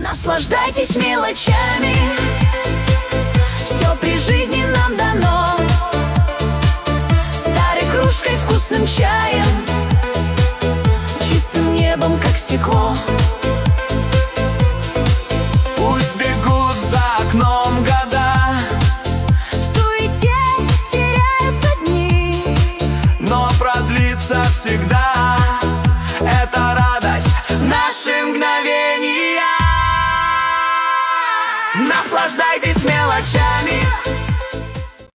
Наслаждайтесь мелочами, все при жизни нам дано. Старой кружкой, вкусным чаем, чистым небом, как стекло. Пусть бегут за окном года, В суете теряются дни, но продлится всегда эта радость, наши мгновения. Наслаждайтесь